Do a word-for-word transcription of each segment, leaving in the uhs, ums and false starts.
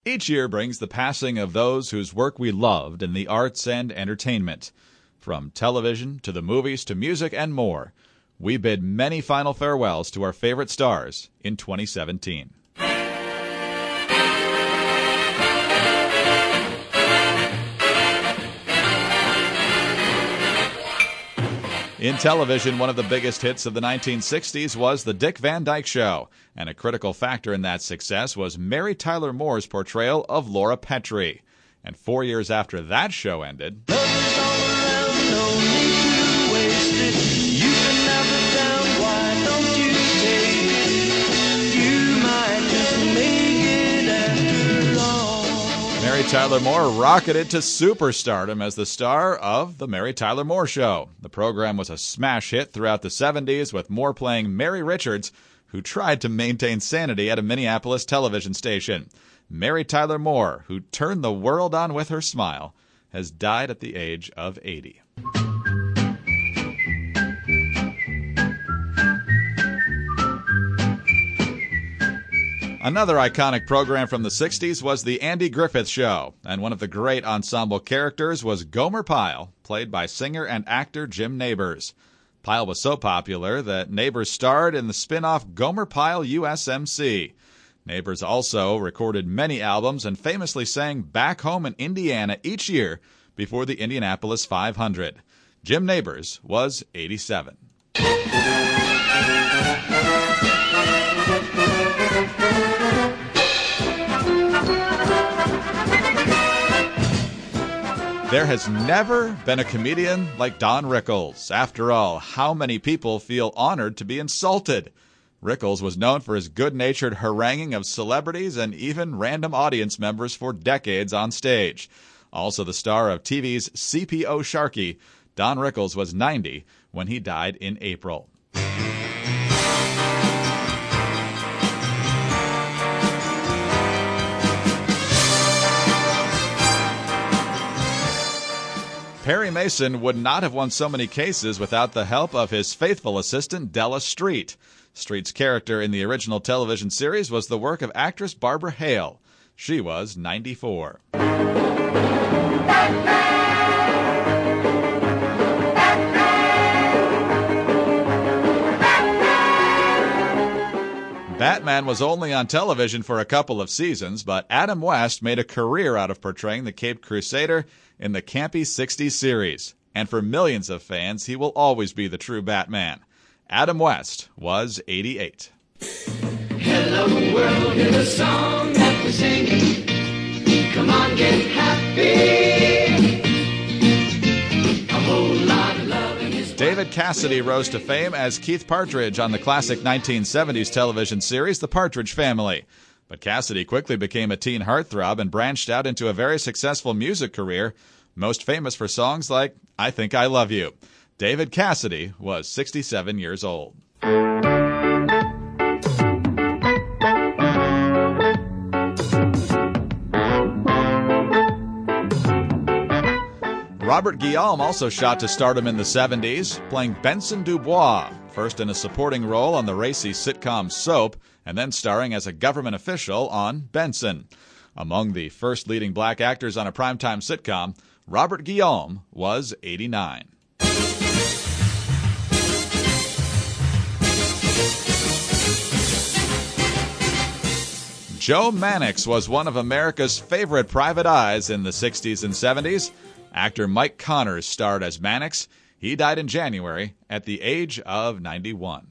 Each year brings the passing of those whose work we loved in the arts and entertainment. From television to the movies to music and more, we bid many final farewells to our favorite stars in twenty seventeen. In television, one of the biggest hits of the nineteen sixties was The Dick Van Dyke Show, and a critical factor in that success was Mary Tyler Moore's portrayal of Laura Petrie. And four years after that show ended, Mary Tyler Moore rocketed to superstardom as the star of The Mary Tyler Moore Show. The program was a smash hit throughout the seventies, with Moore playing Mary Richards, who tried to maintain sanity at a Minneapolis television station. Mary Tyler Moore, who turned the world on with her smile, has died at the age of eighty. Another iconic program from the sixties was The Andy Griffith Show, and one of the great ensemble characters was Gomer Pyle, played by singer and actor Jim Nabors. Pyle was so popular that Nabors starred in the spin-off Gomer Pyle U S M C. Nabors also recorded many albums and famously sang Back Home in Indiana each year before the Indianapolis five hundred. Jim Nabors was eighty-seven. There has never been a comedian like Don Rickles. After all, how many people feel honored to be insulted? Rickles was known for his good-natured haranguing of celebrities and even random audience members for decades on stage. Also the star of T V's C P O Sharkey, Don Rickles was ninety when he died in April. Perry Mason would not have won so many cases without the help of his faithful assistant, Della Street. Street's character in the original television series was the work of actress Barbara Hale. She was ninety-four. Batman was only on television for a couple of seasons, but Adam West made a career out of portraying the Caped Crusader in the campy sixties series. And for millions of fans, he will always be the true Batman. Adam West was eighty-eight. Hello world, hear the song that we're singing. Come on, get happy. A whole lot of love in his David Cassidy rose to fame as Keith Partridge on the classic nineteen seventies television series The Partridge Family. But Cassidy quickly became a teen heartthrob and branched out into a very successful music career, most famous for songs like I Think I Love You. David Cassidy was sixty-seven years old. Robert Guillaume also shot to stardom in the seventies, playing Benson Dubois, first in a supporting role on the racy sitcom Soap, and then starring as a government official on Benson. Among the first leading black actors on a primetime sitcom, Robert Guillaume was eighty-nine. Joe Mannix was one of America's favorite private eyes in the sixties and seventies. Actor Mike Connors starred as Mannix. He died in January at the age of ninety-one.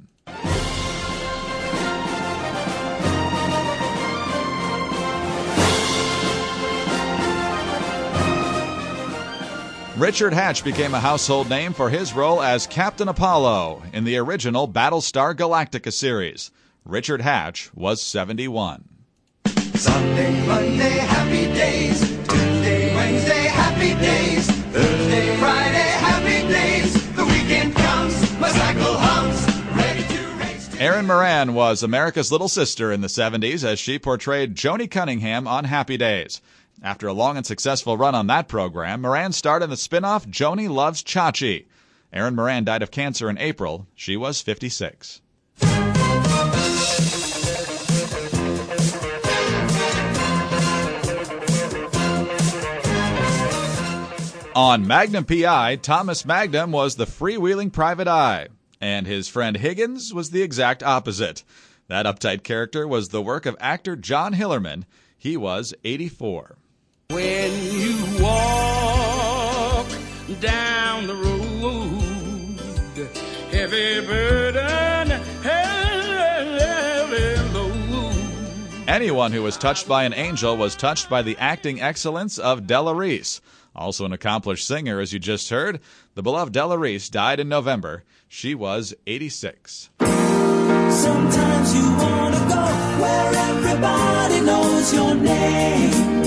Richard Hatch became a household name for his role as Captain Apollo in the original Battlestar Galactica series. Richard Hatch was seventy-one. Sunday, Monday, happy days. Tuesday, Wednesday, happy days. Thursday, Friday, happy days. The weekend comes, my cycle hums, ready to race. To Erin Moran was America's little sister in the seventies as she portrayed Joni Cunningham on Happy Days. After a long and successful run on that program, Moran starred in the spin-off Joni Loves Chachi. Erin Moran died of cancer in April. She was fifty-six. On Magnum P I, Thomas Magnum was the freewheeling private eye, and his friend Higgins was the exact opposite. That uptight character was the work of actor John Hillerman. He was eighty-four. When you walk down the road, heavy burden, heavy load. Anyone who was touched by an angel was touched by the acting excellence of Della Reese. Also an accomplished singer, as you just heard, the beloved Della Reese died in November. She was eighty-six. Sometimes you want to go where everybody knows your name.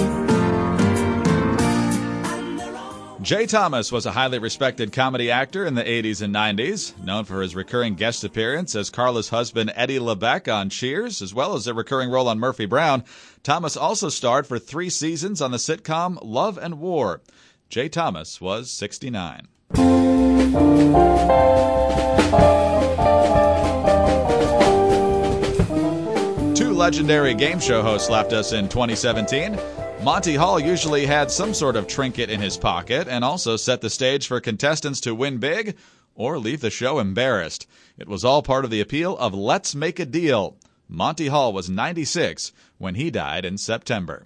Jay Thomas was a highly respected comedy actor in the eighties and nineties, known for his recurring guest appearance as Carla's husband Eddie LeBeck on Cheers, as well as a recurring role on Murphy Brown. Thomas also starred for three seasons on the sitcom Love and War. Jay Thomas was sixty-nine. Two legendary game show hosts left us in twenty seventeen. Monty Hall usually had some sort of trinket in his pocket and also set the stage for contestants to win big or leave the show embarrassed. It was all part of the appeal of Let's Make a Deal. Monty Hall was ninety-six when he died in September.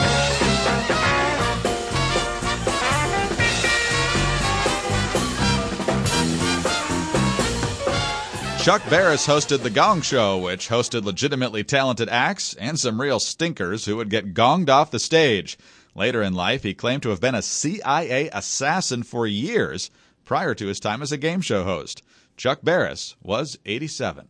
Chuck Barris hosted The Gong Show, which hosted legitimately talented acts and some real stinkers who would get gonged off the stage. Later in life, he claimed to have been a C I A assassin for years prior to his time as a game show host. Chuck Barris was eighty-seven.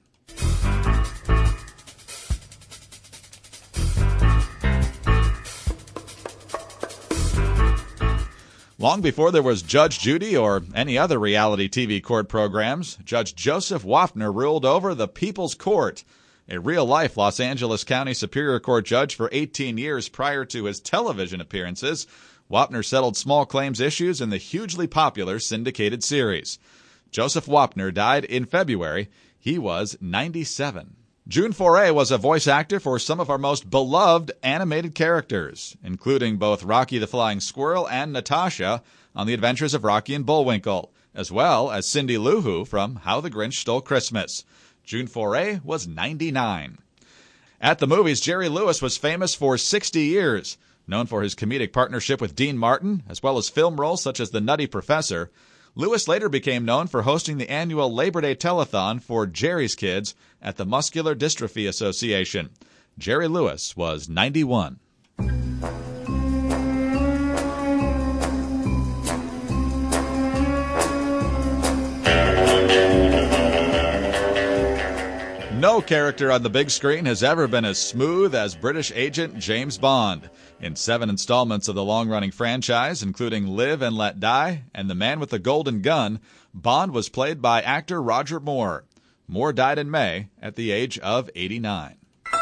Long before there was Judge Judy or any other reality T V court programs, Judge Joseph Wapner ruled over the People's Court. A real-life Los Angeles County Superior Court judge for eighteen years prior to his television appearances, Wapner settled small claims issues in the hugely popular syndicated series. Joseph Wapner died in February. He was ninety-seven. June Foray was a voice actor for some of our most beloved animated characters, including both Rocky the Flying Squirrel and Natasha on The Adventures of Rocky and Bullwinkle, as well as Cindy Lou Who from How the Grinch Stole Christmas. June Foray was ninety-nine. At the movies, Jerry Lewis was famous for sixty years, known for his comedic partnership with Dean Martin, as well as film roles such as The Nutty Professor. Lewis later became known for hosting the annual Labor Day telethon for Jerry's Kids at the Muscular Dystrophy Association. Jerry Lewis was ninety-one. No character on the big screen has ever been as smooth as British agent James Bond. In seven installments of the long-running franchise, including Live and Let Die and The Man with the Golden Gun, Bond was played by actor Roger Moore. Moore died in May at the age of eighty-nine.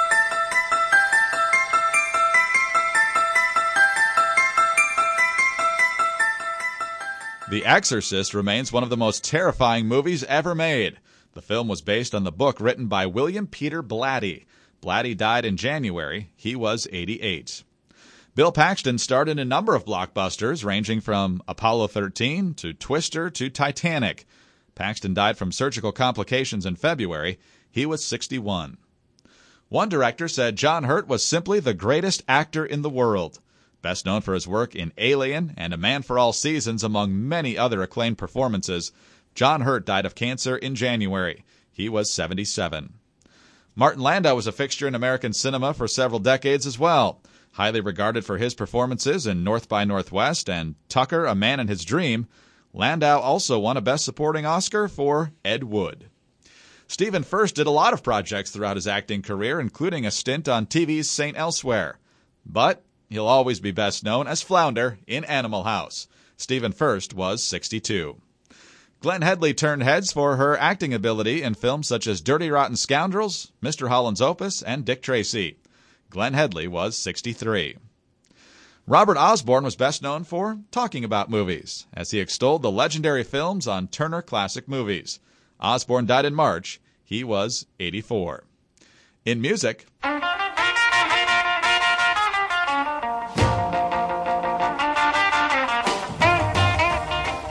The Exorcist remains one of the most terrifying movies ever made. The film was based on the book written by William Peter Blatty. Blatty died in January. He was eighty-eight. Bill Paxton starred in a number of blockbusters, ranging from Apollo thirteen to Twister to Titanic. Paxton died from surgical complications in February. He was sixty-one. One director said John Hurt was simply the greatest actor in the world. Best known for his work in Alien and A Man for All Seasons, among many other acclaimed performances, John Hurt died of cancer in January. He was seventy-seven. Martin Landau was a fixture in American cinema for several decades as well. Highly regarded for his performances in North by Northwest and Tucker, A Man and His Dream, Landau also won a Best Supporting Oscar for Ed Wood. Stephen Furst did a lot of projects throughout his acting career, including a stint on T V's Saint Elsewhere. But he'll always be best known as Flounder in Animal House. Stephen Furst was sixty-two. Glenn Headley turned heads for her acting ability in films such as Dirty Rotten Scoundrels, Mister Holland's Opus, and Dick Tracy. Glenn Headley was sixty-three. Robert Osborne was best known for talking about movies, as he extolled the legendary films on Turner Classic Movies. Osborne died in March. He was eighty-four. In music,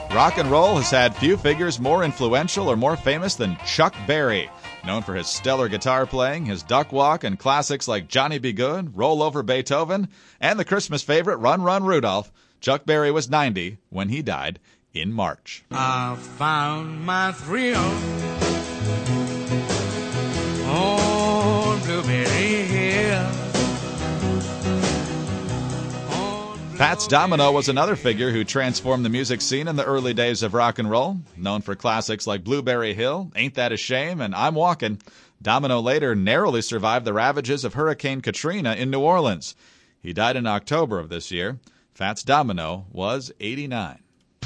Rock and roll has had few figures more influential or more famous than Chuck Berry. Known for his stellar guitar playing, his duck walk, and classics like Johnny B. Good, Roll Over Beethoven, and the Christmas favorite Run Run Rudolph, Chuck Berry was ninety when he died in March. I found my thrill on Blueberry Hill. Fats Domino was another figure who transformed the music scene in the early days of rock and roll. Known for classics like Blueberry Hill, Ain't That a Shame, and I'm Walkin', Domino later narrowly survived the ravages of Hurricane Katrina in New Orleans. He died in October of this year. Fats Domino was eighty-nine.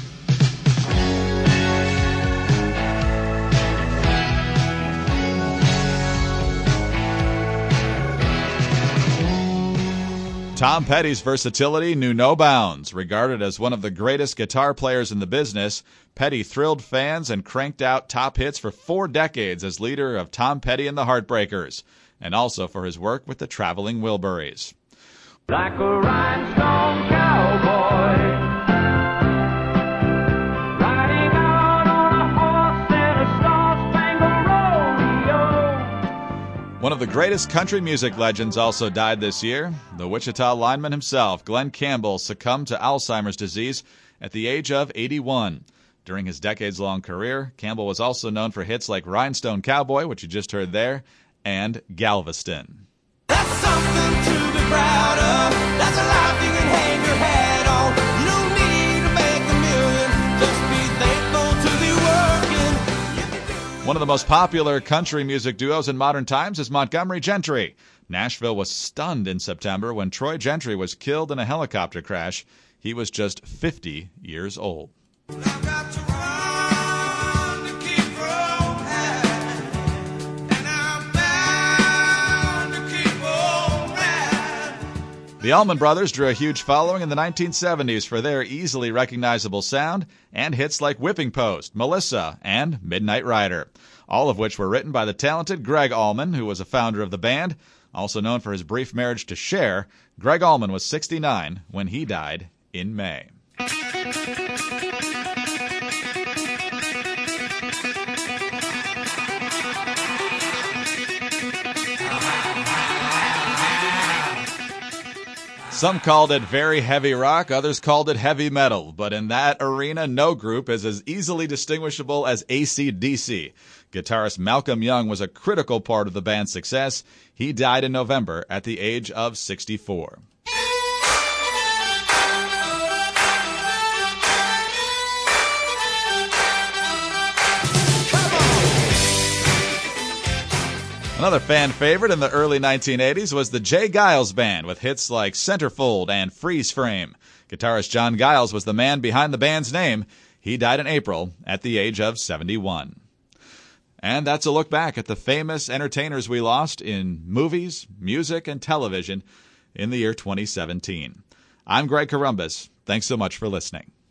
Tom Petty's versatility knew no bounds. Regarded as one of the greatest guitar players in the business, Petty thrilled fans and cranked out top hits for four decades as leader of Tom Petty and the Heartbreakers, and also for his work with the Traveling Wilburys. Like a rhinestone cowboy, riding out on a horse in a star-spangled rodeo. One of the greatest country music legends also died this year. The Wichita lineman himself, Glenn Campbell, succumbed to Alzheimer's disease at the age of eighty-one. During his decades-long career, Campbell was also known for hits like Rhinestone Cowboy, which you just heard there, and Galveston. That's something to be proud of. That's a life you can hang your hat on. You don't need to make a million. Just be thankful to be working. One of the most popular country music duos in modern times is Montgomery Gentry. Nashville was stunned in September when Troy Gentry was killed in a helicopter crash. He was just fifty years old. I've got to run to keep from high, and I'm bound to keep on right. The Allman Brothers drew a huge following in the nineteen seventies for their easily recognizable sound and hits like Whipping Post, Melissa, and Midnight Rider, all of which were written by the talented Greg Allman, who was a founder of the band. Also known for his brief marriage to Cher, Greg Allman was sixty-nine when he died in May. Some called it very heavy rock, others called it heavy metal, but in that arena, no group is as easily distinguishable as A C D C. Guitarist Malcolm Young was a critical part of the band's success. He died in November at the age of sixty-four. Another fan favorite in the early nineteen eighties was the Jay Giles Band with hits like Centerfold and Freeze Frame. Guitarist John Giles was the man behind the band's name. He died in April at the age of seventy-one. And that's a look back at the famous entertainers we lost in movies, music, and television in the year twenty seventeen. I'm Greg Corombos. Thanks so much for listening.